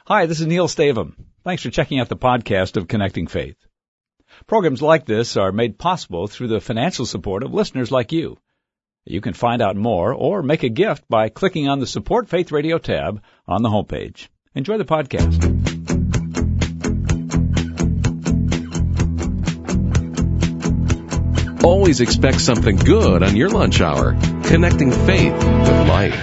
Hi, this is Neil Stavum. Thanks for checking out the podcast of Connecting Faith. Programs like this are made possible through the financial support of listeners like you. You can find out more or make a gift by clicking on the Support Faith Radio tab on the homepage. Enjoy the podcast. Always expect something good on your lunch hour. Connecting faith with life.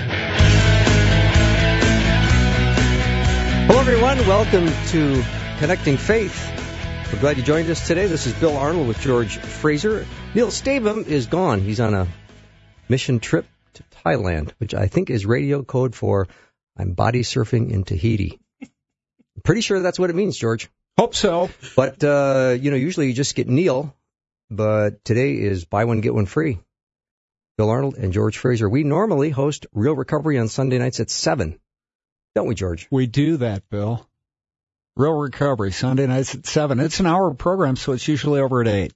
Hello, everyone. Welcome to Connecting Faith. We're glad you joined us today. This is Bill Arnold with George Fraser. Neil Stavum is gone. He's on a mission trip to Thailand, which I think is radio code for I'm body surfing in Tahiti. I'm pretty sure that's what it means, George. Hope so. But, usually you just get Neil, but today is buy one, get one free. Bill Arnold and George Fraser. We normally host Real Recovery on Sunday nights at 7. Don't we, George? We do that, Bill. Real Recovery, Sunday nights at 7. It's an hour program, so it's usually over at 8.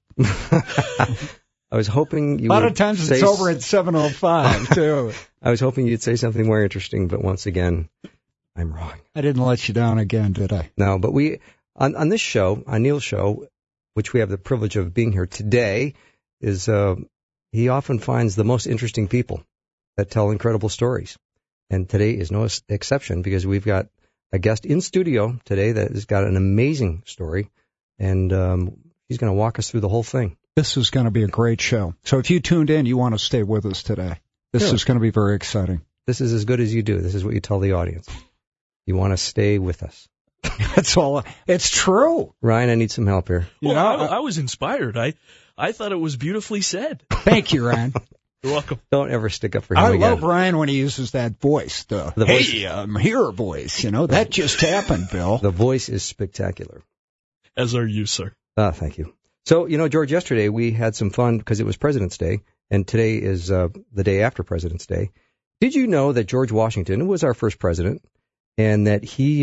I was hoping you would. A lot of times it's over at 7:05, too. I was hoping you'd say something more interesting, but once again, I'm wrong. I didn't let you down again, did I? No, but we, on this show, on Neil's show, which we have the privilege of being here today, is he often finds the most interesting people that tell incredible stories. And today is no exception because we've got a guest in studio today that has got an amazing story, and he's going to walk us through the whole thing. This is going to be a great show. So if you tuned in, you want to stay with us today. This is going to be very exciting. This is as good as you do. This is what you tell the audience. You want to stay with us. That's all. It's true. Ryan, I need some help here. Well, I was inspired. I thought it was beautifully said. Thank you, Ryan. You're welcome. Don't ever stick up for him I again. love Ryan when he uses that voice, the voice. Hey, I'm here voice. You know, that just happened, Bill. The voice is spectacular. As are you, sir. Thank you. So, George, yesterday we had some fun because it was President's Day, and today is the day after President's Day. Did you know that George Washington was our first president, and that he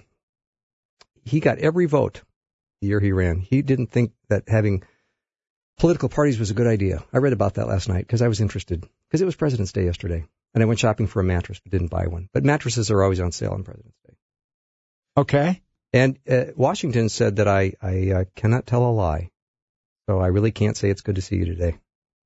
got every vote the year he ran? He didn't think that having political parties was a good idea. I read about that last night because I was interested, because it was President's Day yesterday, and I went shopping for a mattress but didn't buy one. But mattresses are always on sale on President's Day. Okay. And Washington said that I cannot tell a lie, so I really can't say it's good to see you today.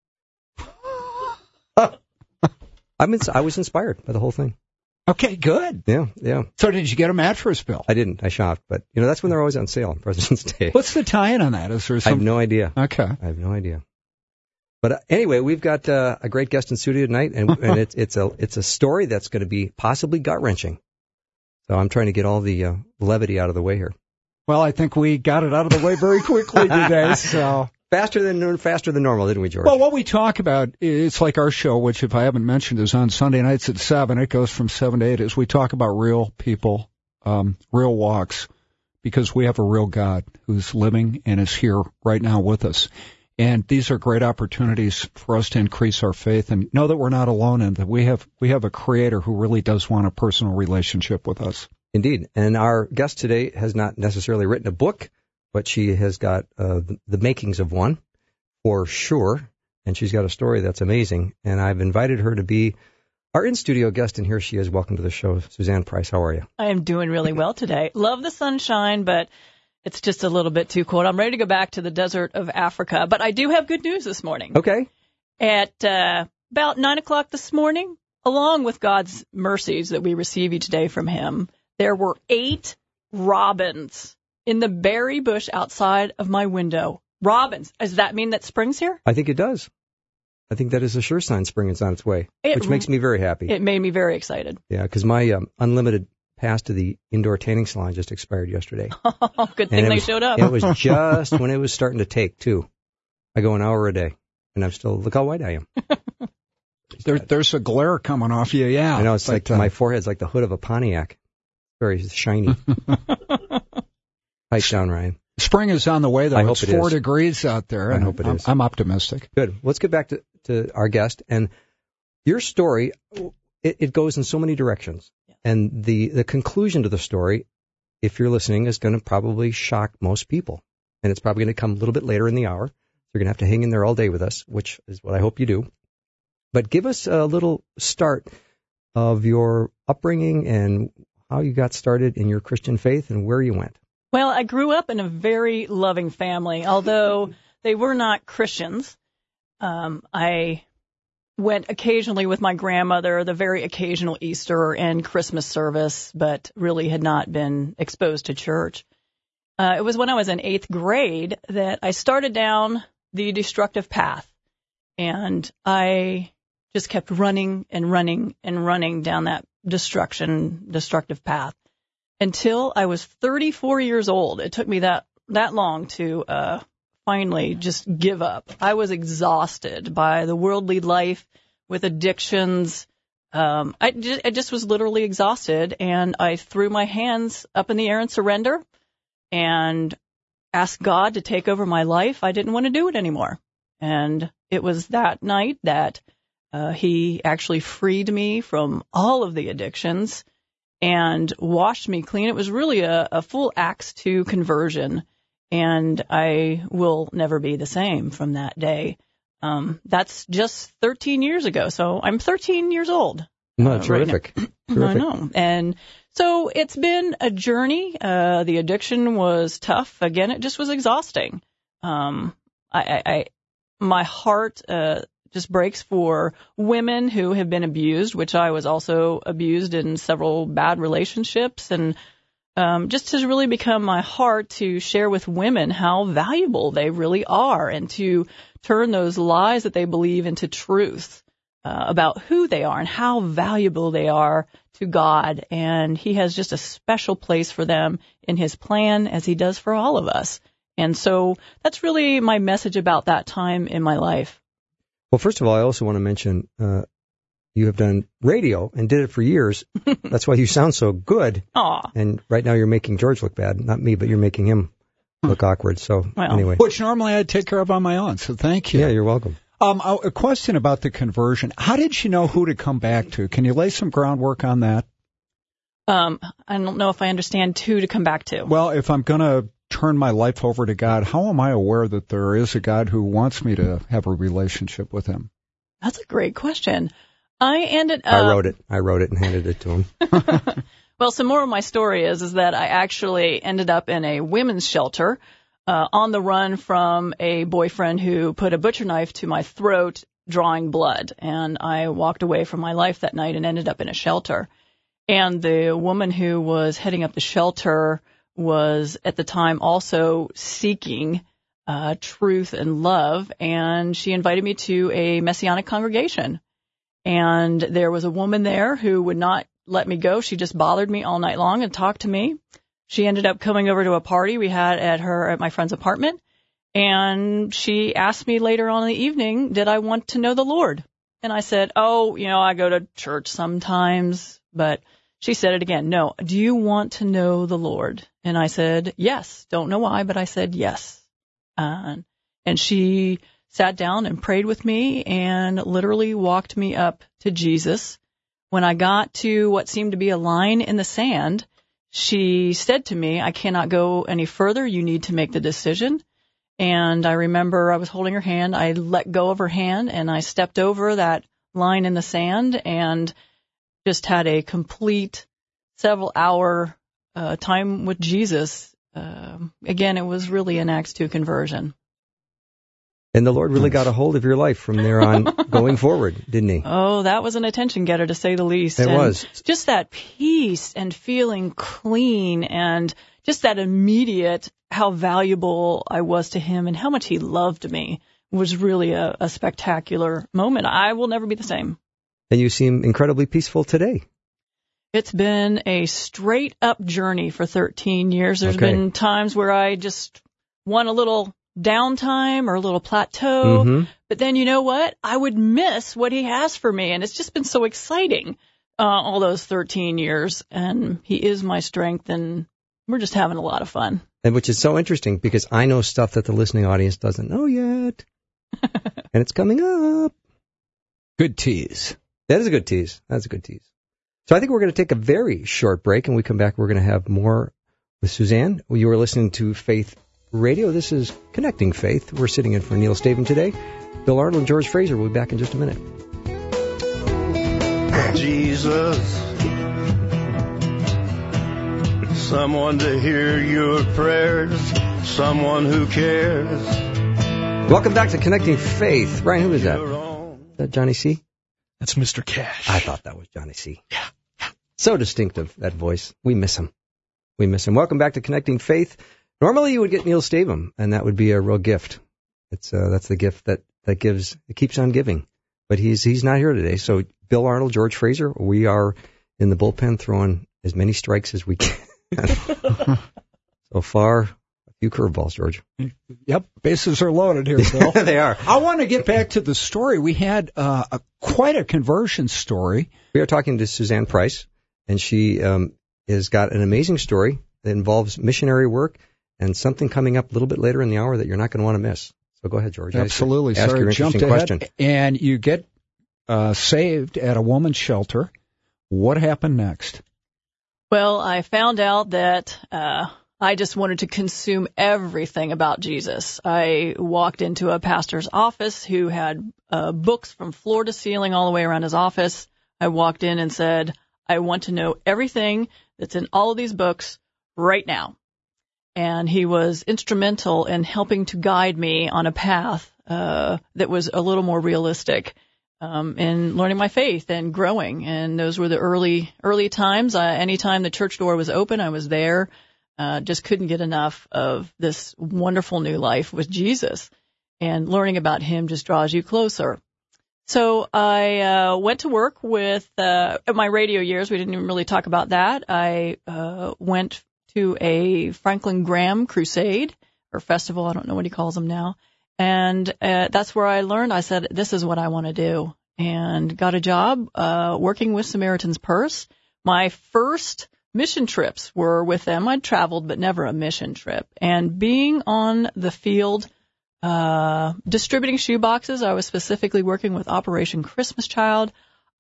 I was inspired by the whole thing. Okay, good. Yeah. So did you get a mattress, Bill? I didn't. I shopped, but that's when they're always on sale on President's Day. What's the tie-in on that? Is there some... I have no idea. Okay. I have no idea. But anyway, we've got a great guest in studio tonight, and it's a story that's going to be possibly gut-wrenching. So I'm trying to get all the levity out of the way here. Well, I think we got it out of the way very quickly today, so... Faster than normal, didn't we, George? Well, what we talk about, it's like our show, which if I haven't mentioned is on Sunday nights at 7. It goes from 7 to 8. Is we talk about real people, real walks, because we have a real God who's living and is here right now with us. And these are great opportunities for us to increase our faith and know that we're not alone and that we have a Creator who really does want a personal relationship with us. Indeed. And our guest today has not necessarily written a book, but she has got the makings of one, for sure, and she's got a story that's amazing. And I've invited her to be our in-studio guest, and here she is. Welcome to the show, Suzanne Price. How are you? I am doing really well today. Love the sunshine, but it's just a little bit too cold. I'm ready to go back to the desert of Africa, but I do have good news this morning. Okay. At about 9 o'clock this morning, along with God's mercies that we receive each day from Him, there were 8 robins in the berry bush outside of my window. Robins. Does that mean that spring's here? I think it does. I think that is a sure sign spring is on its way, which makes me very happy. It made me very excited. Yeah, because my unlimited pass to the indoor tanning salon just expired yesterday. Good thing they showed up. It was just when it was starting to take, too. I go an hour a day, and I'm still, look how white I am. There's a glare coming off you, yeah. I know, it's like my forehead's like the hood of a Pontiac. Very shiny. Pipe down, Ryan. Spring is on the way, though. I hope it's 4 degrees out there. I hope it is. I'm optimistic. Good. Let's get back to our guest. And your story, it goes in so many directions. Yeah. And the conclusion to the story, if you're listening, is going to probably shock most people. And it's probably going to come a little bit later in the hour. You're going to have to hang in there all day with us, which is what I hope you do. But give us a little start of your upbringing and how you got started in your Christian faith and where you went. Well, I grew up in a very loving family, although they were not Christians. I went occasionally with my grandmother, the very occasional Easter and Christmas service, but really had not been exposed to church. It was when I was in 8th grade that I started down the destructive path, and I just kept running and running and running down that destructive path until I was 34 years old. It took me that long to finally just give up. I was exhausted by the worldly life with addictions. I just was literally exhausted, and I threw my hands up in the air in surrender and asked God to take over my life. I didn't want to do it anymore. And it was that night that He actually freed me from all of the addictions and washed me clean. It was really a full Acts 2 conversion, and I will never be the same from that day. That's just 13 years ago, so I'm 13 years old. No, terrific. Right terrific. I know. And so it's been a journey. The addiction was tough. Again, it just was exhausting. My heart just breaks for women who have been abused, which I was also abused in several bad relationships, and just has really become my heart to share with women how valuable they really are and to turn those lies that they believe into truth about who they are and how valuable they are to God. And He has just a special place for them in His plan, as He does for all of us. And so that's really my message about that time in my life. Well, first of all, I also want to mention you have done radio and did it for years. That's why you sound so good. Aw. And right now you're making George look bad. Not me, but you're making him look awkward. So anyway. Which normally I'd take care of on my own, so thank you. Yeah, you're welcome. A question about the conversion. How did you know who to come back to? Can you lay some groundwork on that? I don't know if I understand who to come back to. Well, if I'm going to turn my life over to God, how am I aware that there is a God who wants me to have a relationship with Him? That's a great question. I wrote it and handed it to him. Well, some more of my story is that I actually ended up in a women's shelter on the run from a boyfriend who put a butcher knife to my throat, drawing blood. And I walked away from my life that night and ended up in a shelter. And the woman who was heading up the shelter was at the time also seeking truth and love, and she invited me to a Messianic congregation. And there was a woman there who would not let me go. She just bothered me all night long and talked to me. She ended up coming over to a party we had at my friend's apartment, and she asked me later on in the evening, did I want to know the Lord? And I said, I go to church sometimes. But she said it again, no, do you want to know the Lord? And I said, yes. Don't know why, but I said yes. And she sat down and prayed with me and literally walked me up to Jesus. When I got to what seemed to be a line in the sand, she said to me, I cannot go any further. You need to make the decision. And I remember I was holding her hand. I let go of her hand and I stepped over that line in the sand and just had a complete several-hour time with Jesus. Again, it was really an Acts 2 conversion. And the Lord really got a hold of your life from there on going forward, didn't He? Oh, that was an attention getter, to say the least. It was. Just that peace and feeling clean and just that immediate how valuable I was to Him and how much He loved me was really a spectacular moment. I will never be the same. And you seem incredibly peaceful today. It's been a straight-up journey for 13 years. There's been times where I just want a little downtime or a little plateau. Mm-hmm. But then you know what? I would miss what He has for me. And it's just been so exciting all those 13 years. And He is my strength, and we're just having a lot of fun. And which is so interesting because I know stuff that the listening audience doesn't know yet. And it's coming up. Good tease. That is a good tease. That's a good tease. So I think we're going to take a very short break, and when we come back, we're going to have more with Suzanne. You are listening to Faith Radio. This is Connecting Faith. We're sitting in for Neil Stavin today. Bill Arnold and George Fraser will be back in just a minute. someone to hear your prayers, someone who cares. Welcome back to Connecting Faith. Brian, who is that? Is that Johnny C? That's Mr. Cash. I thought that was Johnny C. Yeah. So distinctive, that voice. We miss him. Welcome back to Connecting Faith. Normally you would get Neil Stavum, and that would be a real gift. That's the gift that gives, it keeps on giving. But he's not here today. So Bill Arnold, George Fraser, we are in the bullpen throwing as many strikes as we can. So far, a few curveballs, George. Yep, bases are loaded here, Bill. They are. I want to get back to the story. We had quite a conversion story. We are talking to Suzanne Price, and she has got an amazing story that involves missionary work and something coming up a little bit later in the hour that you're not going to want to miss. So go ahead, George. Absolutely. Ask your interesting question. And you get saved at a woman's shelter. What happened next? Well, I found out that I just wanted to consume everything about Jesus. I walked into a pastor's office who had books from floor to ceiling all the way around his office. I walked in and said, I want to know everything that's in all of these books right now. And he was instrumental in helping to guide me on a path that was a little more realistic in learning my faith and growing. And those were the early times. Anytime the church door was open, I was there. Just couldn't get enough of this wonderful new life with Jesus. And learning about him just draws you closer. So I went to work with my radio years. We didn't even really talk about that. I went to a Franklin Graham crusade or festival. I don't know what he calls them now. And that's where I learned. I said, this is what I want to do, and got a job working with Samaritan's Purse. My first mission trips were with them. I'd traveled, but never a mission trip. And being on the field distributing shoe boxes, I was specifically working with Operation Christmas Child.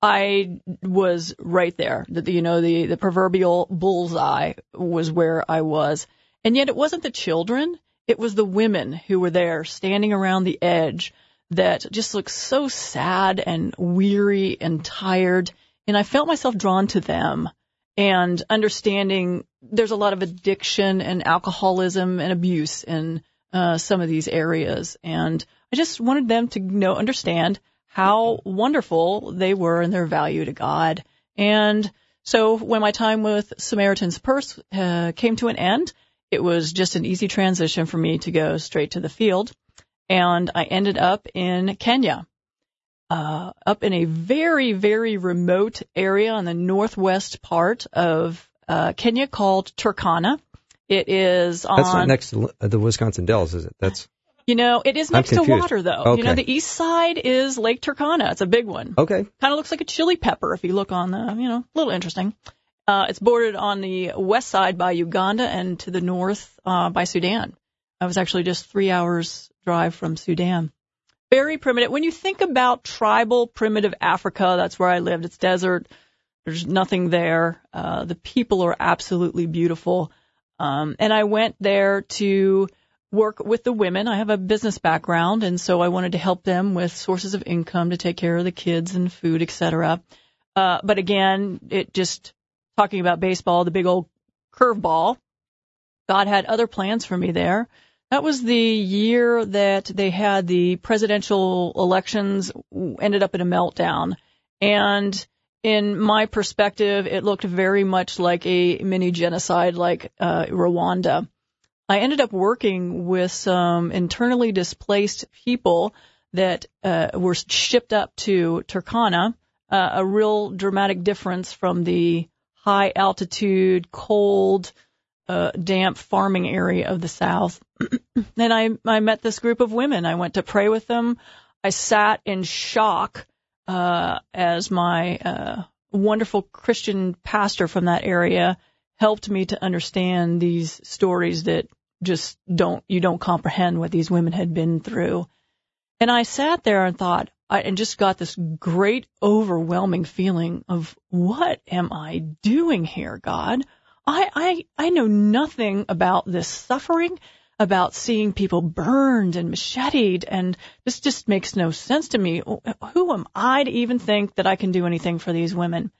I was right there. The proverbial bullseye was where I was. And yet it wasn't the children. It was the women who were there standing around the edge that just looked so sad and weary and tired. And I felt myself drawn to them and understanding there's a lot of addiction and alcoholism and abuse in some of these areas. And I just wanted them to understand how wonderful they were and their value to God. And so when my time with Samaritan's Purse came to an end, it was just an easy transition for me to go straight to the field. And I ended up in Kenya, up in a very, very remote area on the northwest part of Kenya called Turkana. It is on... That's not next to the Wisconsin Dells, is it? It is next to water, though. Okay. The east side is Lake Turkana. It's a big one. Okay. Kind of looks like a chili pepper if you look on the, a little interesting. It's bordered on the west side by Uganda and to the north by Sudan. I was actually just 3 hours drive from Sudan. Very primitive. When you think about tribal, primitive Africa, that's where I lived. It's desert. There's nothing there. The people are absolutely beautiful. And I went there to work with the women. I have a business background, and so I wanted to help them with sources of income to take care of the kids and food, etc. But again, talking about baseball, the big old curveball, God had other plans for me there. That was the year that they had the presidential elections, ended up in a meltdown. And in my perspective, it looked very much like a mini genocide like Rwanda. I ended up working with some internally displaced people that were shipped up to Turkana, a real dramatic difference from the high altitude, cold, damp farming area of the South. And I met this group of women. I went to pray with them. I sat in shock as my wonderful Christian pastor from that area helped me to understand these stories that you don't comprehend what these women had been through. And I sat there and thought, and just got this great overwhelming feeling of, what am I doing here, God? I know nothing about this suffering, about seeing people burned and macheted, and this just makes no sense to me. Who am I to even think that I can do anything for these women?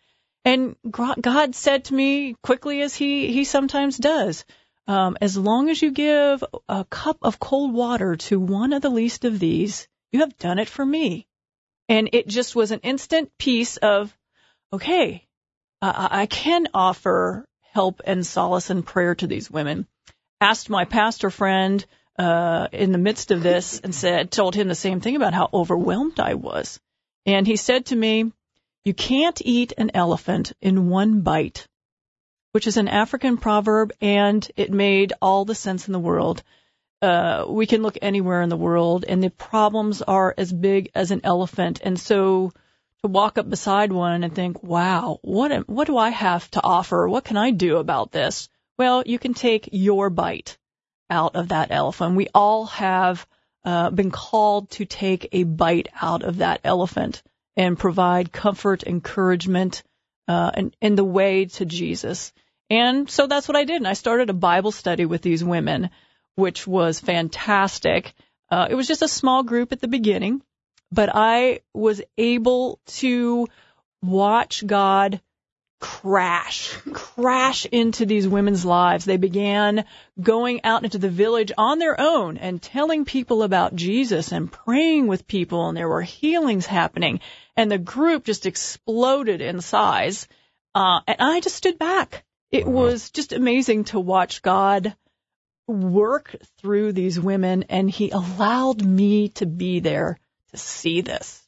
And God said to me quickly, as he sometimes does, as long as you give a cup of cold water to one of the least of these, you have done it for me. And it just was an instant piece of, okay, I can offer help and solace and prayer to these women. Asked my pastor friend in the midst of this and told him the same thing about how overwhelmed I was. And he said to me, you can't eat an elephant in one bite, which is an African proverb, and it made all the sense in the world. We can look anywhere in the world, and the problems are as big as an elephant. And so to walk up beside one and think, wow, what do I have to offer? What can I do about this? Well, you can take your bite out of that elephant. We all have been called to take a bite out of that elephant and provide comfort, encouragement, in the way to Jesus. And so that's what I did. And I started a Bible study with these women, which was fantastic. It was just a small group at the beginning, but I was able to watch God crash into these women's lives. They began going out into the village on their own and telling people about Jesus and praying with people, and there were healings happening, and the group just exploded in size. And I just stood back. It was just amazing to watch God work through these women, and he allowed me to be there to see this.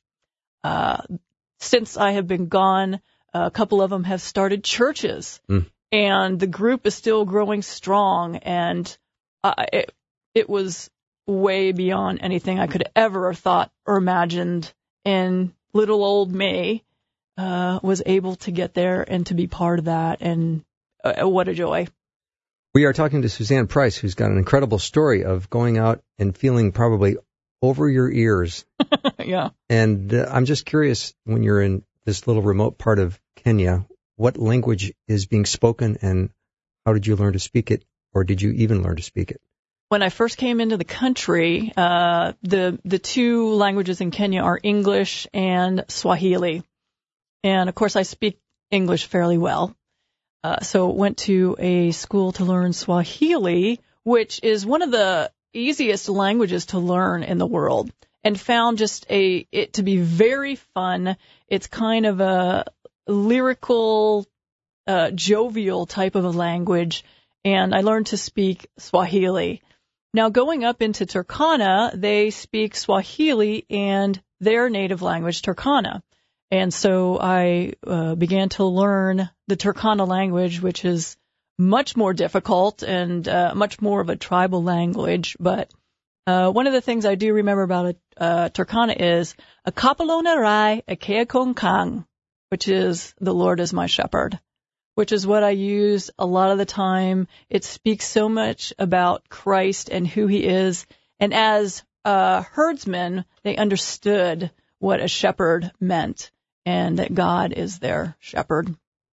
Since I have been gone, a couple of them have started churches, and the group is still growing strong, and it was way beyond anything I could ever have thought or imagined, and little old me was able to get there and to be part of that, and what a joy. We are talking to Suzanne Price, who's got an incredible story of going out and feeling probably over your ears. Yeah. And I'm just curious, when you're in this little remote part of Kenya, what language is being spoken, and how did you learn to speak it, or did you even learn to speak it? When I first came into the country, the two languages in Kenya are English and Swahili. And, of course, I speak English fairly well. So went to a school to learn Swahili, which is one of the easiest languages to learn in the world, and found it to be very fun. It's kind of a lyrical, jovial type of a language, and I learned to speak Swahili. Now, going up into Turkana, they speak Swahili and their native language, Turkana. And so I began to learn the Turkana language, which is much more difficult and much more of a tribal language. But one of the things I do remember about Turkana is a kapalona rai a keakong kang, which is the Lord is my shepherd, which is what I use a lot of the time. It speaks so much about Christ and who he is. And as herdsmen, they understood what a shepherd meant, and that God is their shepherd.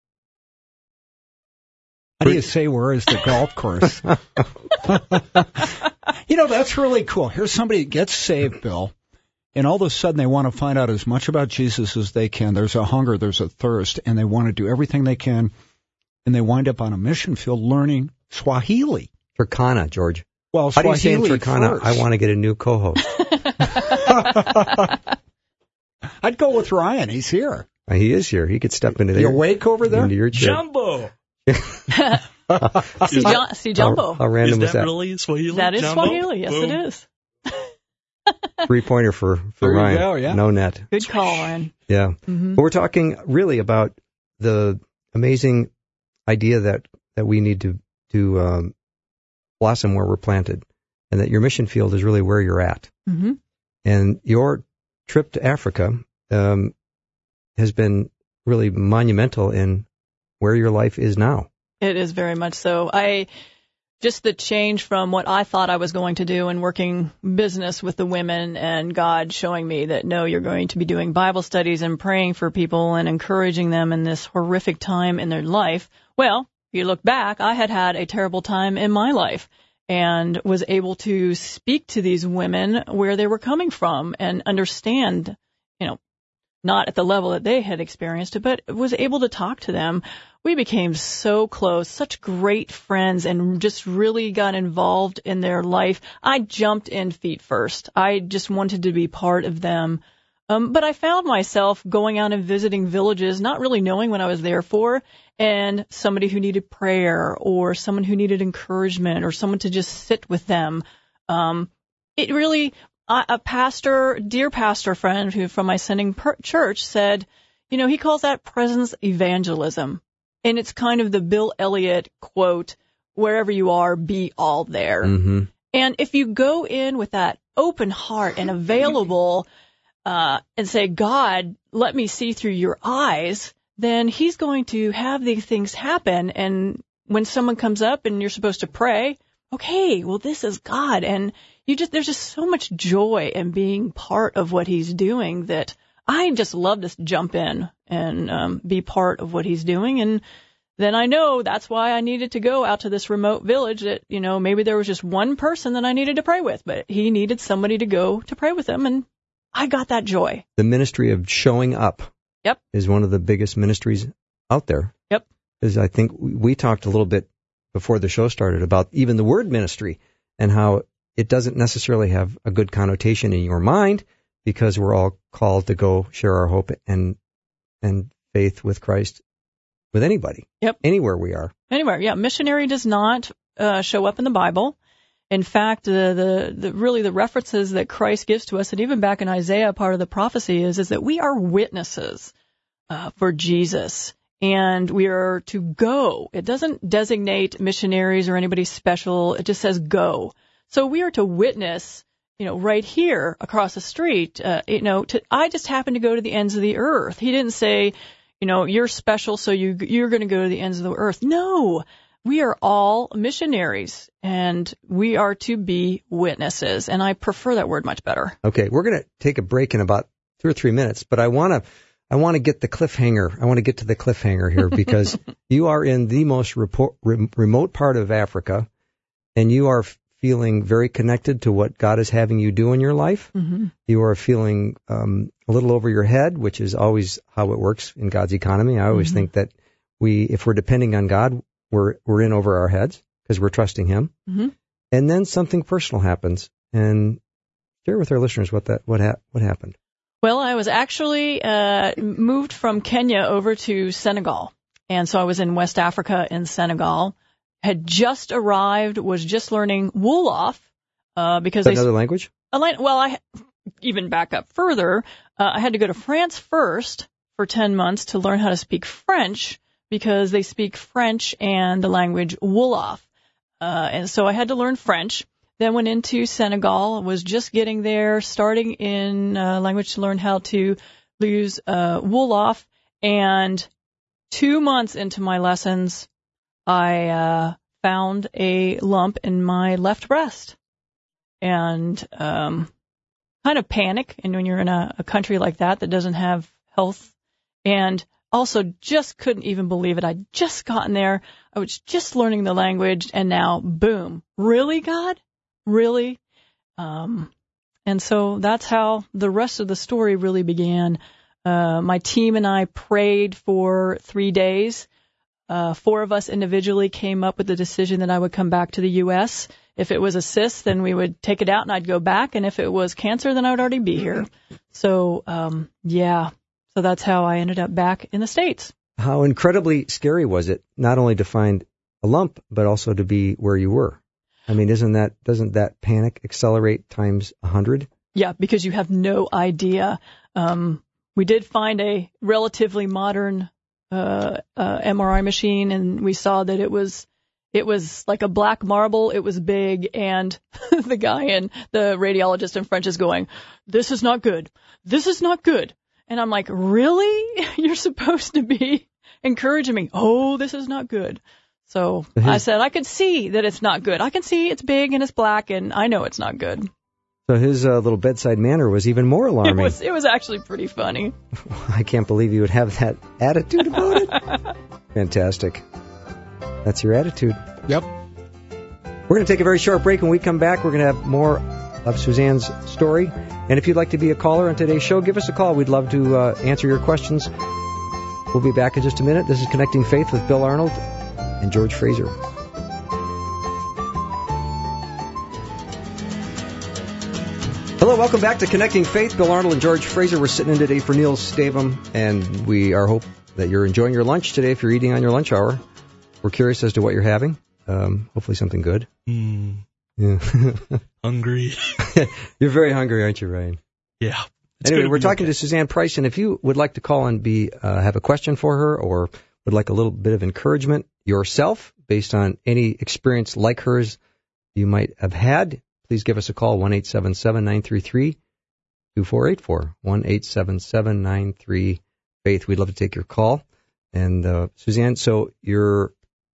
How do you say, where is the golf course? That's really cool. Here's somebody that gets saved, Bill, and all of a sudden they want to find out as much about Jesus as they can. There's a hunger, there's a thirst, and they want to do everything they can, and they wind up on a mission field learning Swahili. Turkana, George. Well, how Swahili do you say in Turkana, first. I want to get a new co-host? I'd go with Ryan. He's here. He is here. He could step into there. You awake over there? Into your chair. Jumbo. See Jumbo. How random is is that? Really Swahili? That is Jumbo? Swahili. Yes, Boom. it is. 3-pointer for There you Ryan. go, yeah. No net. Good call, Ryan. Yeah. Mm-hmm. But we're talking really about the amazing idea that we need to blossom where we're planted, and that your mission field is really where you're at. Mm-hmm. And your trip to Africa has been really monumental in where your life is now. It is very much so. Just the change from what I thought I was going to do and working business with the women, and God showing me that, no, you're going to be doing Bible studies and praying for people and encouraging them in this horrific time in their life. Well, if you look back, I had a terrible time in my life and was able to speak to these women where they were coming from and understand, not at the level that they had experienced it, but was able to talk to them. We became so close, such great friends, and just really got involved in their life. I jumped in feet first. I just wanted to be part of them. But I found myself going out and visiting villages, not really knowing what I was there for, and somebody who needed prayer or someone who needed encouragement or someone to just sit with them. It really, a pastor, dear pastor friend who from my sending church said, he calls that presence evangelism. And it's kind of the Bill Elliott quote, wherever you are, be all there. Mm-hmm. And if you go in with that open heart and available, and say, God, let me see through your eyes, then he's going to have these things happen. And when someone comes up and you're supposed to pray, okay, well, this is God. And there's just so much joy in being part of what he's doing that I just love to jump in and be part of what he's doing. And then I know that's why I needed to go out to this remote village that, maybe there was just one person that I needed to pray with, but he needed somebody to go to pray with him. And I got that joy. The ministry of showing up is one of the biggest ministries out there. Yep. Because I think we talked a little bit before the show started about even the word ministry and how it doesn't necessarily have a good connotation in your mind because we're all called to go share our hope and faith with Christ with anybody. Yep. Anywhere we are. Anywhere, yeah. Missionary does not show up in the Bible. In fact, the references that Christ gives to us, and even back in Isaiah, part of the prophecy is that we are witnesses for Jesus, and we are to go. It doesn't designate missionaries or anybody special. It just says go. So we are to witness, right here across the street. I just happen to go to the ends of the earth. He didn't say, you're special, so you're going to go to the ends of the earth. No. We are all missionaries, and we are to be witnesses, and I prefer that word much better. Okay, we're going to take a break in about 2 or 3 minutes, but I want to get the cliffhanger. I want to get to the cliffhanger here because you are in the most remote part of Africa, and you are feeling very connected to what God is having you do in your life. Mm-hmm. You are feeling a little over your head, which is always how it works in God's economy. I always think that if we're depending on God, we're in over our heads because we're trusting him. Mm-hmm. And then something personal happens. And share with our listeners what happened. Well, I was actually moved from Kenya over to Senegal. And so I was in West Africa in Senegal. Had just arrived, was just learning Wolof. Because another language? I even back up further. I had to go to France first for 10 months to learn how to speak French, because they speak French and the language Wolof. And so I had to learn French. Then went into Senegal, was just getting there, starting in language to learn how to use Wolof. And 2 months into my lessons, I found a lump in my left breast. And kind of panic, and when you're in a country like that doesn't have health, and also just couldn't even believe it. I'd just gotten there. I was just learning the language, and now, boom. Really, God? Really? And so that's how the rest of the story really began. My team and I prayed for 3 days. 4 of us individually came up with the decision that I would come back to the U.S. If it was a cyst, then we would take it out and I'd go back. And if it was cancer, then I would already be here. So, So that's how I ended up back in the States. How incredibly scary was it, not only to find a lump, but also to be where you were? I mean, doesn't that panic accelerate times 100? Yeah, because you have no idea. We did find a relatively modern MRI machine, and we saw that it was like a black marble. It was big, and the guy and the radiologist in French is going, "This is not good. This is not good." And I'm like, really? You're supposed to be encouraging me. Oh, this is not good. So I said, I could see that it's not good. I can see it's big and it's black, and I know it's not good. So his little bedside manner was even more alarming. It was actually pretty funny. I can't believe you would have that attitude about it. Fantastic. That's your attitude. Yep. We're going to take a very short break. When we come back, we're going to have more of Suzanne's story. And if you'd like to be a caller on today's show, give us a call. We'd love to answer your questions. We'll be back in just a minute. This is Connecting Faith with Bill Arnold and George Fraser. Hello, welcome back to Connecting Faith. Bill Arnold and George Fraser. We're sitting in today for Neil Stavum, and we hope that you're enjoying your lunch today if you're eating on your lunch hour. We're curious as to what you're having. Hopefully something good. Yeah. Hungry. You're very hungry, aren't you, Ryan? Yeah. Anyway, we're talking to Suzanne Price, and if you would like to call and have a question for her or would like a little bit of encouragement yourself based on any experience like hers you might have had, please give us a call, 1-877-933-2484, 1-877-93-FAITH. We'd love to take your call. And Suzanne, so you're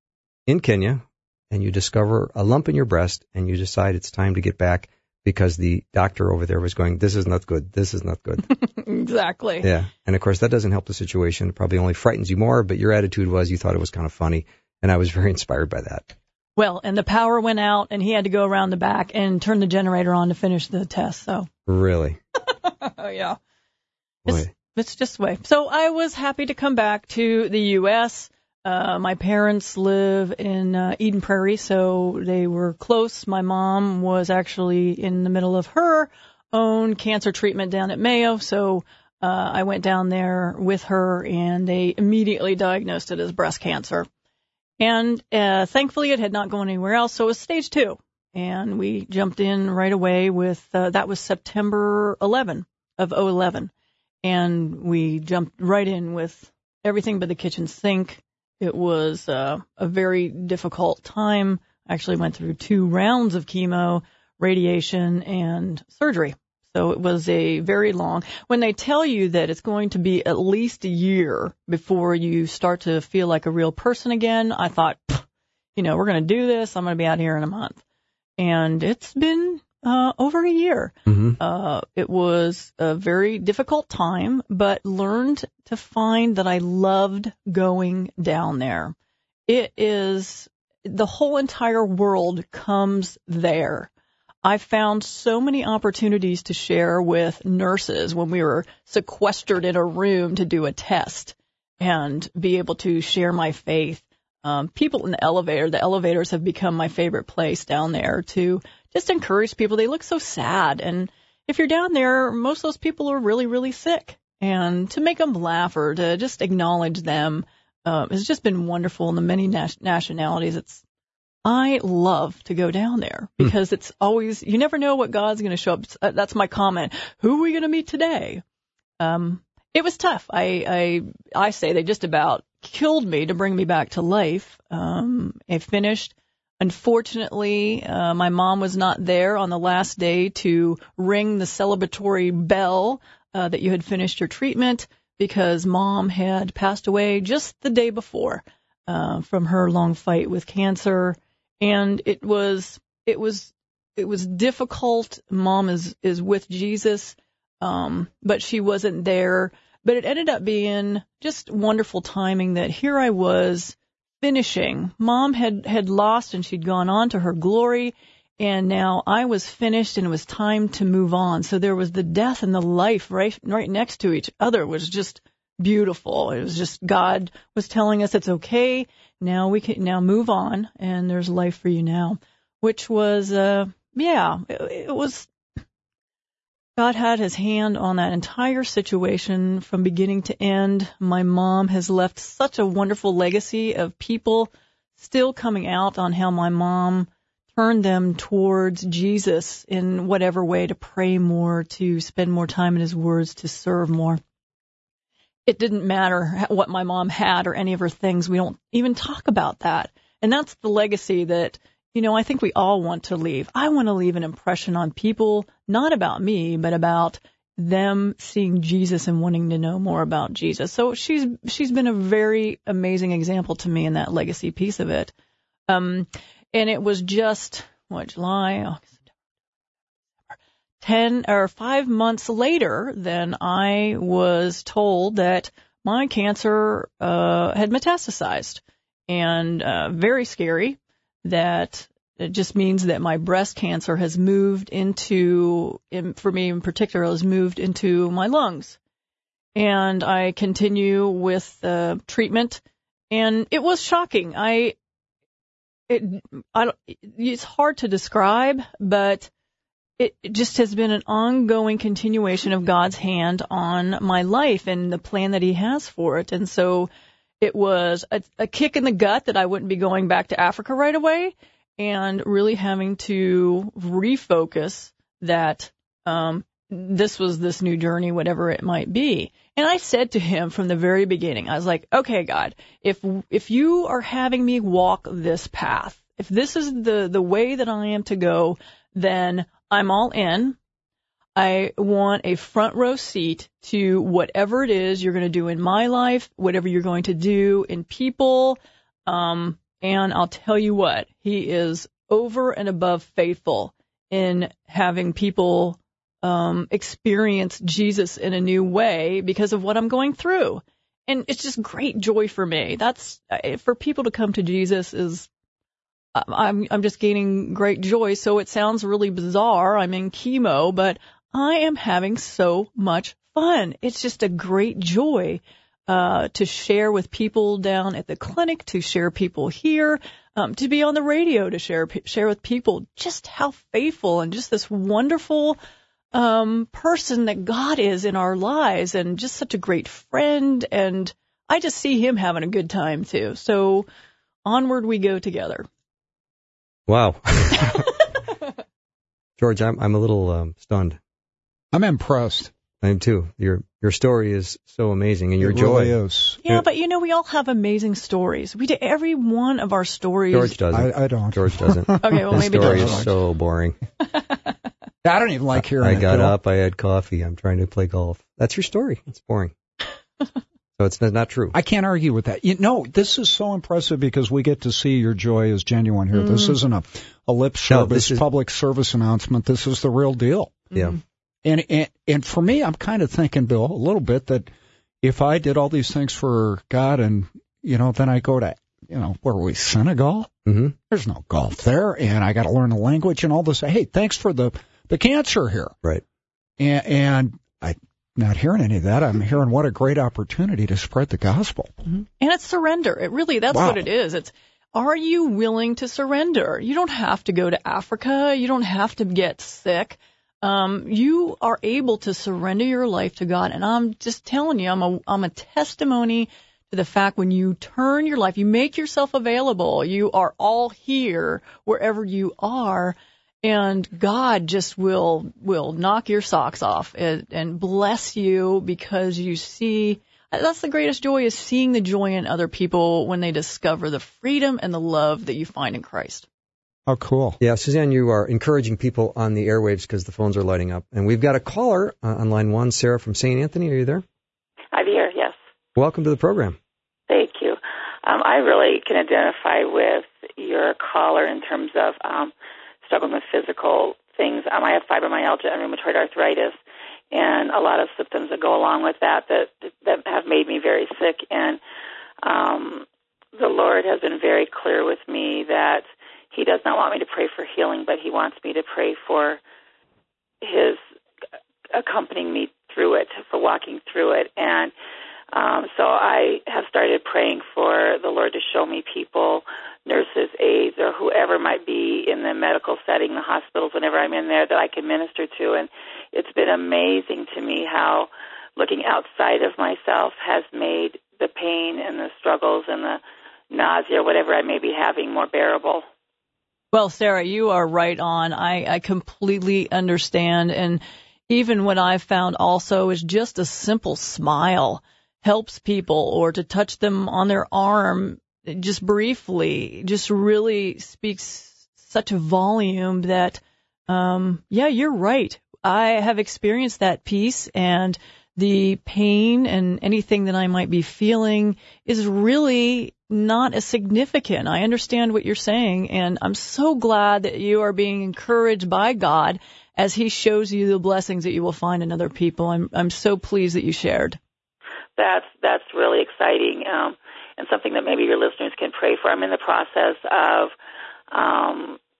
in Kenya, and you discover a lump in your breast, and you decide it's time to get back because the doctor over there was going, this is not good, this is not good. Exactly. Yeah, and of course that doesn't help the situation. It probably only frightens you more, but your attitude was you thought it was kind of funny, and I was very inspired by that. Well, and the power went out, and he had to go around the back and turn the generator on to finish the test. So Really? Oh, yeah. Boy. It's just the way. So I was happy to come back to the U.S. My parents live in Eden Prairie, so they were close. My mom was actually in the middle of her own cancer treatment down at Mayo, so I went down there with her, and they immediately diagnosed it as breast cancer. And thankfully, it had not gone anywhere else, so it was stage 2. And we jumped in right away with, that was September 11 of 2011. And we jumped right in with everything but the kitchen sink. It was a very difficult time. I actually went through 2 rounds of chemo, radiation, and surgery. So it was a very long. When they tell you that it's going to be at least a year before you start to feel like a real person again, I thought, we're going to do this. I'm going to be out here in a month. And it's been over a year. Mm-hmm. It was a very difficult time, but learned to find that I loved going down there. It is, the whole entire world comes there. I found so many opportunities to share with nurses when we were sequestered in a room to do a test and be able to share my faith. People in the elevators have become my favorite place down there to just encourage people. They look so sad. And if you're down there, most of those people are really, really sick. And to make them laugh or to just acknowledge them has just been wonderful in the many nationalities. I love to go down there because it's always, you never know what God's going to show up. That's my comment. Who are we going to meet today? It was tough. I say they just about killed me to bring me back to life. I finished. Unfortunately, my mom was not there on the last day to ring the celebratory bell that you had finished your treatment because Mom had passed away just the day before from her long fight with cancer. And it was difficult. Mom is with Jesus, but she wasn't there. But it ended up being just wonderful timing that here I was finishing. Mom had lost and she'd gone on to her glory, and now I was finished and it was time to move on. So there was the death and the life right next to each other. It was just beautiful. It was just God was telling us it's okay. Now we can now move on, and there's life for you now, which was, it was, God had his hand on that entire situation from beginning to end. My mom has left such a wonderful legacy of people still coming out on how my mom turned them towards Jesus in whatever way, to pray more, to spend more time in his words, to serve more. It didn't matter what my mom had or any of her things. We don't even talk about that. And that's the legacy that, I think we all want to leave. I want to leave an impression on people, not about me, but about them seeing Jesus and wanting to know more about Jesus. So she's been a very amazing example to me in that legacy piece of it. And it was just, July, August, 5 months later, then I was told that my cancer had metastasized, and very scary that It just means that my breast cancer has moved into, for me in particular, has moved into my lungs. And I continue with treatment. And it was shocking. It's hard to describe, but it just has been an ongoing continuation of God's hand on my life and the plan that He has for it. And so it was a kick in the gut that I wouldn't be going back to Africa right away, and really having to refocus that this was this new journey, whatever it might be. And I said to Him from the very beginning, I was like, okay, God, if you are having me walk this path, if this is the way that I am to go, then I'm all in. I want a front row seat to whatever it is you're going to do in my life, whatever you're going to do in people. And I'll tell you what, He is over and above faithful in having people experience Jesus in a new way because of what I'm going through. And it's just great joy for me. That's for people to come to Jesus is, I'm just gaining great joy. So it sounds really bizarre. I'm in chemo, but I am having so much fun. It's just a great joy to share with people down at the clinic, to share people here, to be on the radio, to share with people just how faithful and just this wonderful person that God is in our lives, and just such a great friend. And I just see Him having a good time too. So onward we go together. Wow. George, I'm a little stunned. I'm impressed. I am too. Your story is so amazing, and your joy is. Yeah, but we all have amazing stories. We do every one of our stories. George doesn't. I don't. George doesn't. Okay, well, His maybe story George. is so boring. I don't even like hearing it. I got Bill. up, I had coffee, I'm trying to play golf. That's your story. It's boring. So it's not true. I can't argue with that. This is so impressive because we get to see your joy is genuine here. This isn't a lip service, public service announcement. This is the real deal. Yeah. And for me, I'm kind of thinking, Bill, a little bit that if I did all these things for God and, then I go to, where are we, Senegal? Mm-hmm. There's no golf there, and I got to learn the language and all this. Hey, thanks for the cancer here. Right. And I'm not hearing any of that. I'm hearing what a great opportunity to spread the gospel. Mm-hmm. And it's surrender. That's what it is. Are you willing to surrender? You don't have to go to Africa. You don't have to get sick. You are able to surrender your life to God. And I'm just telling you, I'm a testimony to the fact when you turn your life, you make yourself available. You are all here wherever you are. And God just will knock your socks off and bless you because you see, that's the greatest joy, is seeing the joy in other people when they discover the freedom and the love that you find in Christ. Oh, cool. Yeah, Suzanne, you are encouraging people on the airwaves because the phones are lighting up. And we've got a caller on line one, Sarah from St. Anthony. Are you there? I'm here, yes. Welcome to the program. Thank you. I really can identify with your caller in terms of struggling with physical things. I have fibromyalgia and rheumatoid arthritis, and a lot of symptoms that go along with that have made me very sick. And the Lord has been very clear with me that He does not want me to pray for healing, but He wants me to pray for His accompanying me through it, for walking through it. And so I have started praying for the Lord to show me people, nurses, aides, or whoever might be in the medical setting, the hospitals, whenever I'm in there, that I can minister to. And it's been amazing to me how looking outside of myself has made the pain and the struggles and the nausea, whatever I may be having, more bearable. Well, Sarah, you are right on. I completely understand. And even what I've found also is just a simple smile helps people, or to touch them on their arm just briefly just really speaks such a volume that, yeah, you're right. I have experienced that peace, and the pain and anything that I might be feeling is really not as significant. I understand what you're saying, and I'm so glad that you are being encouraged by God as He shows you the blessings that you will find in other people. I'm so pleased that you shared. That's really exciting, and something that maybe your listeners can pray for. I'm in the process of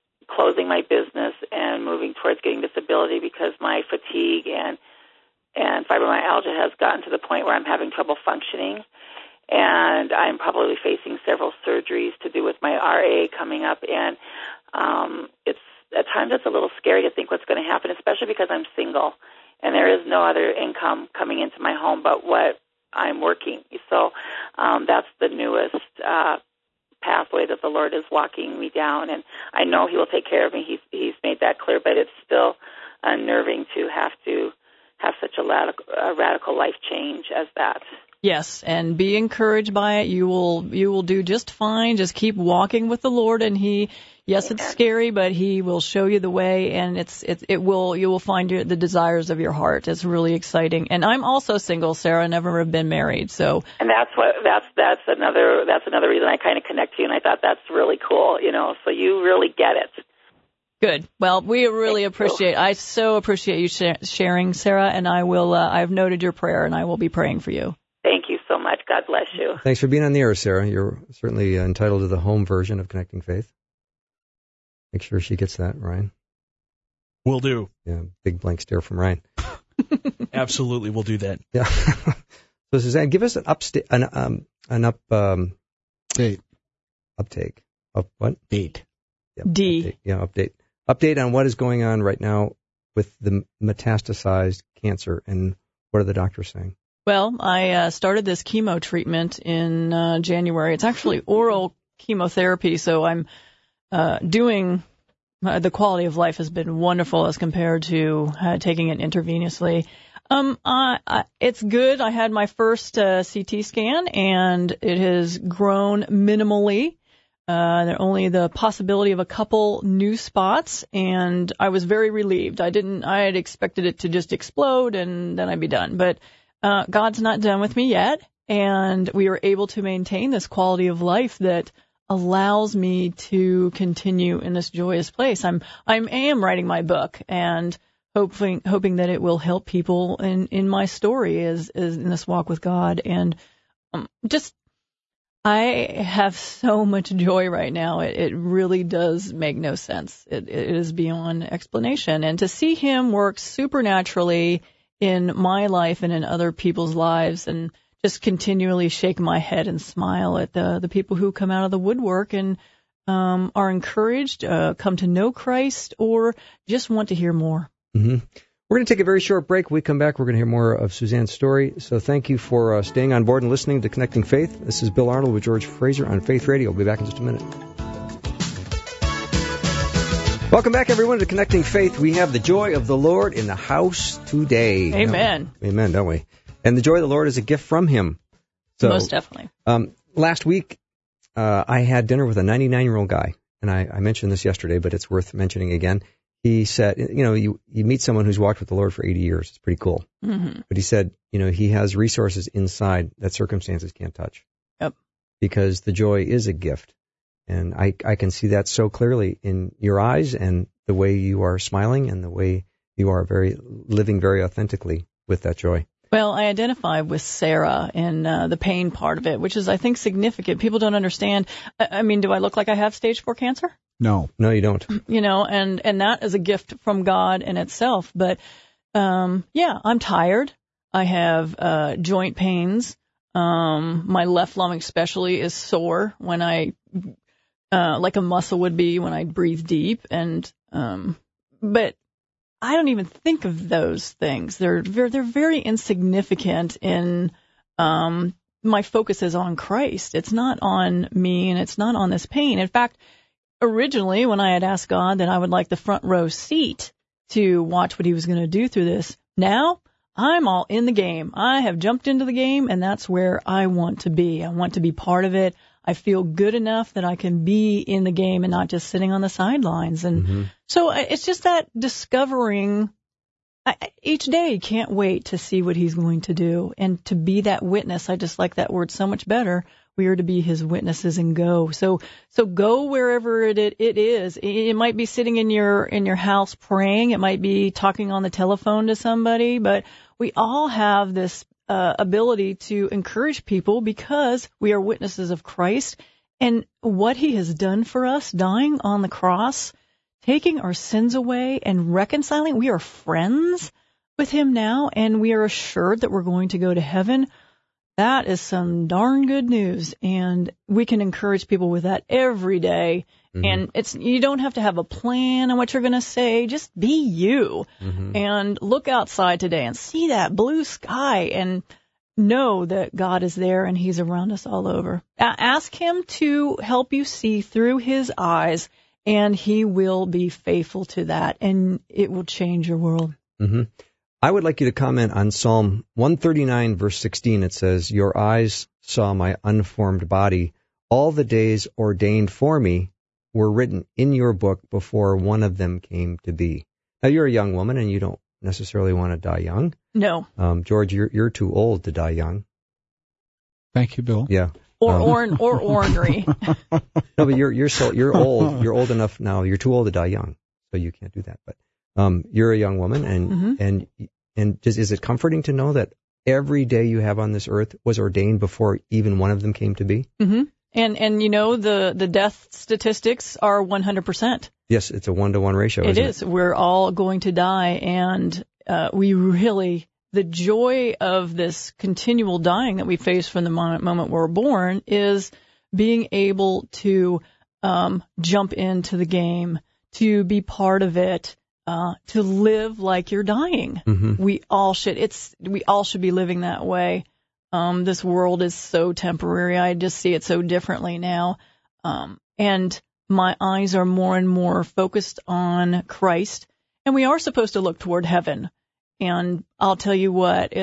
closing my business and moving towards getting disability because my fatigue and fibromyalgia has gotten to the point where I'm having trouble functioning. And I'm probably facing several surgeries to do with my RA coming up. And it's at times it's a little scary to think what's going to happen, especially because I'm single and there is no other income coming into my home but what I'm working. So that's the newest pathway that the Lord is walking me down, and I know He will take care of me. He's made that clear, but it's still unnerving to have such a radical life change as that. Yes, and be encouraged by it. You will do just fine. Just keep walking with the Lord, and yes, it's scary, but He will show you the way, and you will find the desires of your heart. It's really exciting. And I'm also single, Sarah. Never have been married, so. And that's another reason I kind of connect to you, and I thought that's really cool. So you really get it. Good. Well, we really appreciate. I so appreciate you sharing, Sarah, and I will. I've noted your prayer, and I will be praying for you. Thank you so much. God bless you. Thanks for being on the air, Sarah. You're certainly entitled to the home version of Connecting Faith. Make sure she gets that, Ryan. Will do. Yeah, big blank stare from Ryan. Absolutely, we'll do that. Yeah. So, Suzanne, give us an uptake. What? Date. Yep, D. Update. Yeah, update. Update on what is going on right now with the metastasized cancer, and what are the doctors saying? Well, I started this chemo treatment in January. It's actually oral chemotherapy, so I'm doing the quality of life has been wonderful as compared to taking it intravenously. It's good. I had my first CT scan, and it has grown minimally. There only the possibility of a couple new spots, and I was very relieved. I had expected it to just explode and then I'd be done. But God's not done with me yet, and we are able to maintain this quality of life that allows me to continue in this joyous place. I am writing my book and hoping that it will help people in my story as in this walk with God. And I have so much joy right now. It really does make no sense. It is beyond explanation. And to see Him work supernaturally in my life and in other people's lives, and just continually shake my head and smile at the people who come out of the woodwork and are encouraged, come to know Christ, or just want to hear more. Mm-hmm. We're going to take a very short break. When we come back, we're going to hear more of Suzanne's story. So thank you for staying on board and listening to Connecting Faith. This is Bill Arnold with George Fraser on Faith Radio. We'll be back in just a minute. Welcome back, everyone, to Connecting Faith. We have the joy of the Lord in the house today. Amen. Amen, don't we? And the joy of the Lord is a gift from Him. So, most definitely. Last week, I had dinner with a 99-year-old guy, and I mentioned this yesterday, but it's worth mentioning again. He said, you meet someone who's walked with the Lord for 80 years. It's pretty cool. Mm-hmm. But he said, he has resources inside that circumstances can't touch. Yep. Because the joy is a gift. And I can see that so clearly in your eyes and the way you are smiling and the way you are living very authentically with that joy. Well, I identify with Sarah in the pain part of it, which is, I think, significant. People don't understand. I mean, do I look like I have stage 4 cancer? No, you don't. And that is a gift from God in itself. But, I'm tired. I have joint pains. My left lung especially is sore when I, like a muscle would be when I breathe deep. And, but I don't even think of those things. They're very insignificant in, my focus is on Christ. It's not on me, and it's not on this pain. In fact, originally, when I had asked God that I would like the front row seat to watch what He was going to do through this, now I'm all in the game. I have jumped into the game, and that's where I want to be. I want to be part of it. I feel good enough that I can be in the game and not just sitting on the sidelines. And so it's just that discovering each day. Can't wait to see what He's going to do and to be that witness. I just like that word so much better. We are to be His witnesses and go. So go wherever it is. It might be sitting in your house praying. It might be talking on the telephone to somebody. But we all have this ability to encourage people because we are witnesses of Christ and what He has done for us, dying on the cross taking our sins away and reconciling. We are friends with him now, and we are assured that we're going to go to heaven. That is some darn good news, and we can encourage people with that every day. And you don't have to have a plan on what you're going to say. Just be you and look outside today and see that blue sky and know that God is there and he's around us all over. Ask him to help you see through his eyes, and he will be faithful to that, and it will change your world. I would like you to comment on Psalm 139, verse 16. It says, "Your eyes saw my unformed body. All the days ordained for me were written in your book before one of them came to be." Now, you're a young woman, and you don't necessarily want to die young. No. George, you're too old to die young. Thank you, Bill. Yeah. Or ornery. No, but you're old. You're old enough now. You're too old to die young, so you can't do that. But you're a young woman, and is it comforting to know that every day you have on this earth was ordained before even one of them came to be? And you know, the death statistics are 100%. Yes, it's a 1-to-1 ratio. It is. We're all going to die, and the joy of this continual dying that we face from the moment we're born is being able to jump into the game, to be part of it, to live like you're dying. We all should be living that way. This world is so temporary. I just see it so differently now. And my eyes are more and more focused on Christ, and we are supposed to look toward heaven. And I'll tell you what,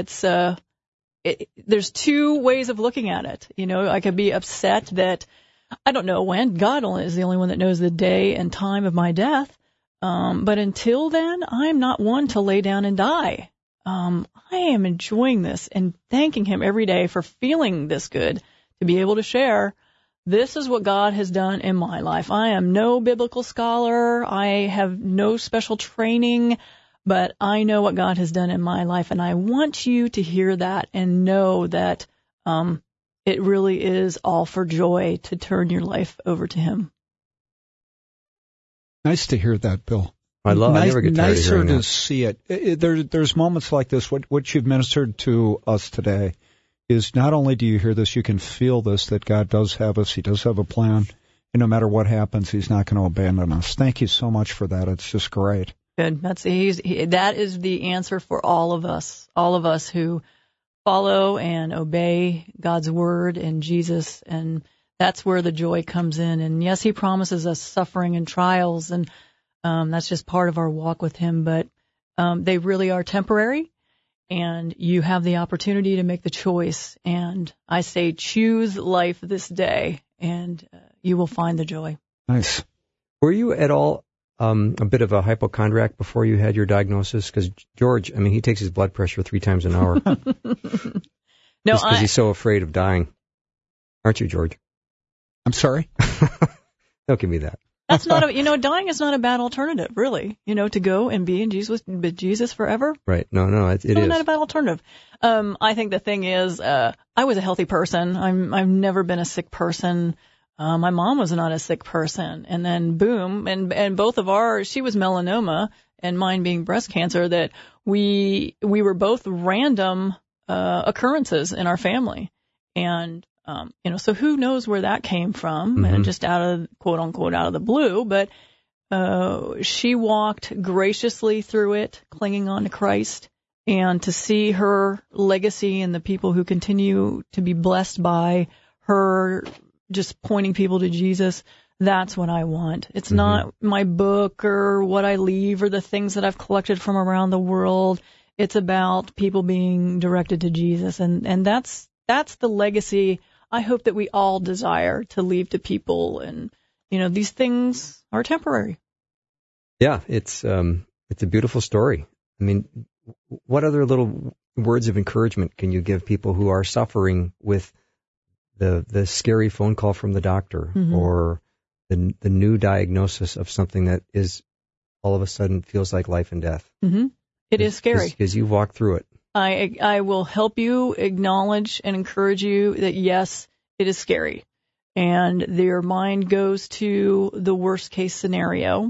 there's two ways of looking at it. You know, I could be upset that I don't know when. God only is the only one that knows the day and time of my death. But until then, I'm not one to lay down and die. I am enjoying this and thanking him every day for feeling this good to be able to share. This is what God has done in my life. I am no biblical scholar. I have no special training, but I know what God has done in my life, and I want you to hear that and know that it really is all for joy to turn your life over to him. Nice to hear that, Bill. I never get tired of hearing that. Nicer to see it. There's moments like this. What you've ministered to us today is not only do you hear this, you can feel this, that God does have us. He does have a plan. And no matter what happens, he's not going to abandon us. Thank you so much for that. It's just great. Good. That is the answer for all of us who follow and obey God's word and Jesus. And that's where the joy comes in. And yes, he promises us suffering and trials, and that's just part of our walk with him. But they really are temporary, and you have the opportunity to make the choice. And I say choose life this day, and you will find the joy. Nice. Were you at all a bit of a hypochondriac before you had your diagnosis? Because George, he takes his blood pressure 3 times an hour. No, just because he's so afraid of dying. Aren't you, George? I'm sorry? Don't give me that. That's not dying is not a bad alternative, really. To go and be in Jesus forever. Right. No, it is. Not a bad alternative. I think the thing is, I was a healthy person. I've never been a sick person. My mom was not a sick person, and then boom, and both of she was melanoma and mine being breast cancer, that we were both random occurrences in our family. And so who knows where that came from, and just out of, quote unquote, out of the blue, but she walked graciously through it, clinging on to Christ, and to see her legacy and the people who continue to be blessed by her just pointing people to Jesus, that's what I want. It's not my book or what I leave or the things that I've collected from around the world. It's about people being directed to Jesus, and that's the legacy I hope that we all desire to leave to people. And these things are temporary. Yeah, it's a beautiful story. What other little words of encouragement can you give people who are suffering with the scary phone call from the doctor, or the new diagnosis of something that is all of a sudden feels like life and death? It is scary. Because you walked through it. I will help you acknowledge and encourage you that, yes, it is scary. And your mind goes to the worst case scenario,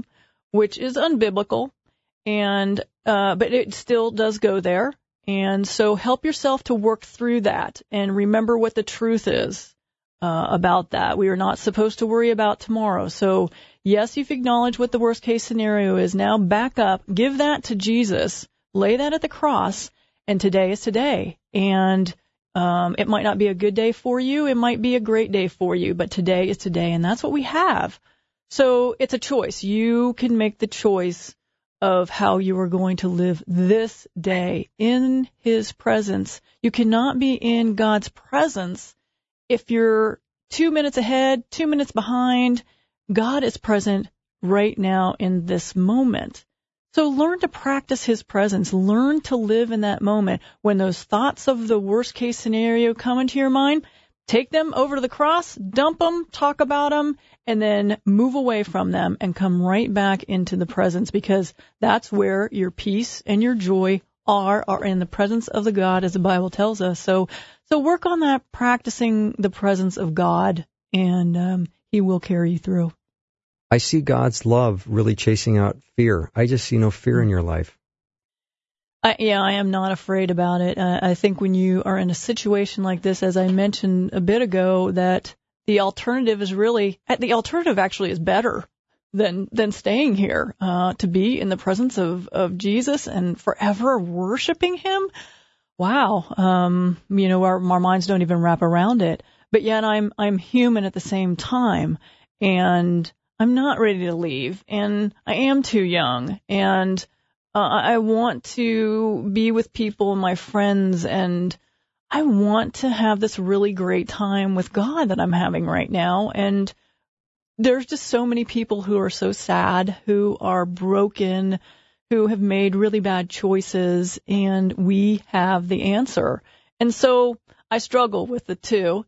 which is unbiblical, and but it still does go there. And so help yourself to work through that and remember what the truth is about that. We are not supposed to worry about tomorrow. So, yes, you've acknowledged what the worst case scenario is. Now back up, give that to Jesus, lay that at the cross, and today is today. And it might not be a good day for you. It might be a great day for you, but today is today, and that's what we have. So it's a choice. You can make the choice of how you are going to live this day in His presence. You cannot be in God's presence if you're 2 minutes ahead, 2 minutes behind. God is present right now in this moment. So learn to practice His presence. Learn to live in that moment. When those thoughts of the worst case scenario come into your mind, take them over to the cross, dump them, talk about them, and then move away from them and come right back into the presence, because that's where your peace and your joy are in the presence of the God, as the Bible tells us. So work on that, practicing the presence of God, and He will carry you through. I see God's love really chasing out fear. I just see no fear in your life. I am not afraid about it. I think when you are in a situation like this, as I mentioned a bit ago, that the alternative actually is better than staying here, to be in the presence of Jesus and forever worshiping Him. Wow. Our minds don't even wrap around it. But yet I'm human at the same time, and I'm not ready to leave, and I am too young, and I want to be with people, my friends, and I want to have this really great time with God that I'm having right now. And there's just so many people who are so sad, who are broken, who have made really bad choices, and we have the answer. And so I struggle with the two.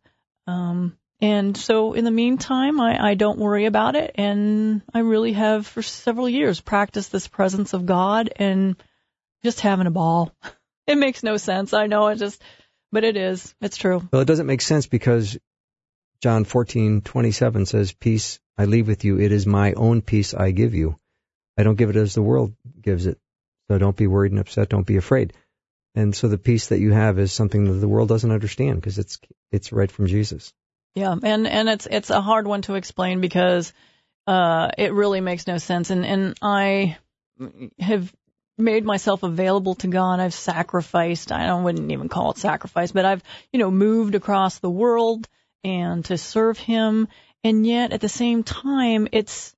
And so in the meantime, I don't worry about it, and I really have for several years practiced this presence of God and just having a ball. It makes no sense, I know, but it is. It's true. Well, it doesn't make sense because John 14:27 says, "Peace I leave with you, it is my own peace I give you. I don't give it as the world gives it. So don't be worried and upset, don't be afraid." And so the peace that you have is something that the world doesn't understand because it's right from Jesus. Yeah, and it's a hard one to explain because it really makes no sense. And I have made myself available to God. I've sacrificed. I wouldn't even call it sacrifice, but I've moved across the world and to serve Him. And yet at the same time, it's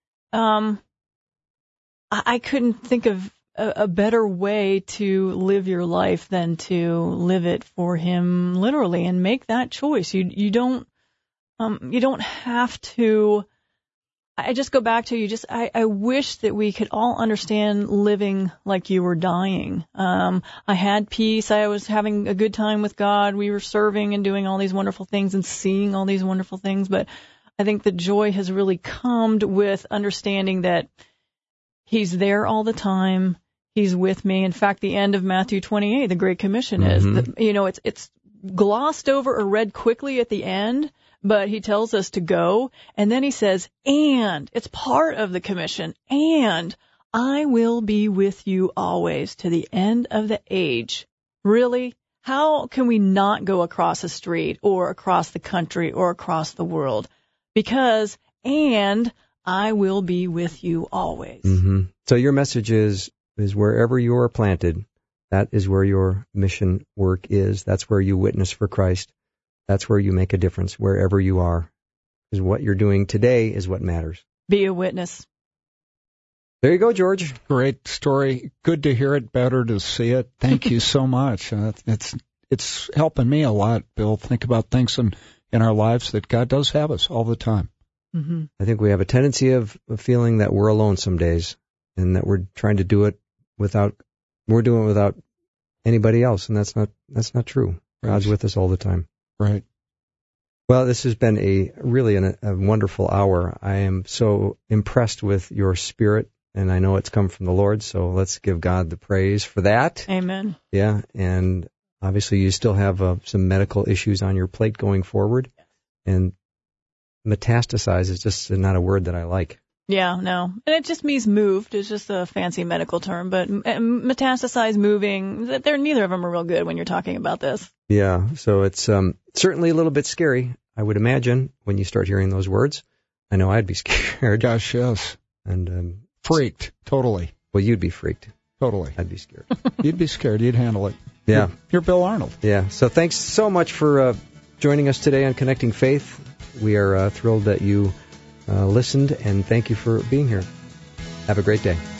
I couldn't think of a better way to live your life than to live it for Him literally and make that choice. You don't have to. I just go back to I wish that we could all understand living like you were dying. I had peace. I was having a good time with God. We were serving and doing all these wonderful things and seeing all these wonderful things. But I think the joy has really come with understanding that He's there all the time. He's with me. In fact, the end of Matthew 28, the Great Commission is, it's glossed over or read quickly at the end, but He tells us to go. And then He says, and it's part of the commission, and I will be with you always to the end of the age. Really? How can we not go across a street or across the country or across the world? Because, and I will be with you always. Mm-hmm. So your message is wherever you are planted, that is where your mission work is. That's where you witness for Christ. That's where you make a difference, wherever you are. Because what you're doing today is what matters. Be a witness. There you go, George. Great story. Good to hear it, better to see it. Thank you so much. It's helping me a lot, Bill. Think about things in our lives that God does have us all the time. Mm-hmm. I think we have a tendency of feeling that we're alone some days and that we're trying to do it without anybody else, and that's not true. God's with us all the time. Right. Well, this has been a wonderful hour. I am so impressed with your spirit, and I know it's come from the Lord, so let's give God the praise for that. Amen. Yeah, and obviously you still have some medical issues on your plate going forward, and metastasize is just not a word that I like. Yeah, no. And it just means moved. It's just a fancy medical term. But metastasized, moving, neither of them are real good when you're talking about this. Yeah, so it's certainly a little bit scary, I would imagine, when you start hearing those words. I know I'd be scared. Gosh, yes. And freaked, totally. Well, you'd be freaked. Totally. I'd be scared. You'd be scared. You'd handle it. Yeah. You're Bill Arnold. Yeah, so thanks so much for joining us today on Connecting Faith. We are thrilled that you listened, and thank you for being here. Have a great day.